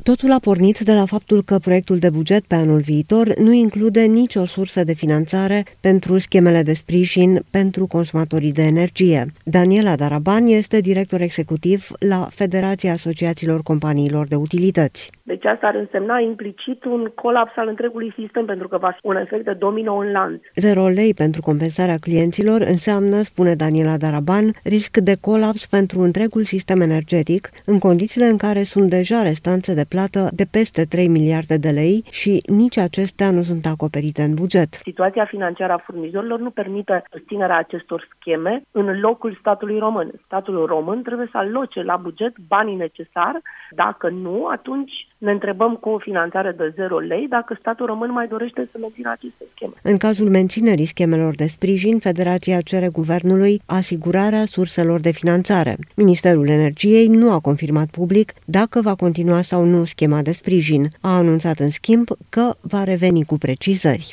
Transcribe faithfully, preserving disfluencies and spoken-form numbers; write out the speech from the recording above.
Totul a pornit de la faptul că proiectul de buget pe anul viitor nu include nicio sursă de finanțare pentru schemele de sprijin pentru consumatorii de energie. Daniela Daraban este director executiv la Federația Asociațiilor Companiilor de Utilități. Deci asta ar însemna implicit un colaps al întregului sistem, pentru că va fi un efect de domino în lanț. Zero lei pentru compensarea clienților înseamnă, spune Daniela Daraban, risc de colaps pentru întregul sistem energetic, în condițiile în care sunt deja restanțe de plată de peste trei miliarde de lei și nici acestea nu sunt acoperite în buget. Situația financiară a furnizorilor nu permite susținerea acestor scheme în locul statului român. Statul român trebuie să aloce la buget banii necesari. Dacă nu, atunci ne întrebăm cu o finanțare de zero lei dacă statul român mai dorește să mențină aceste scheme. În cazul menținerii schemelor de sprijin, Federația cere guvernului asigurarea surselor de finanțare. Ministerul Energiei nu a confirmat public dacă va continua sau nu schema de sprijin. A anunțat în schimb că va reveni cu precizări.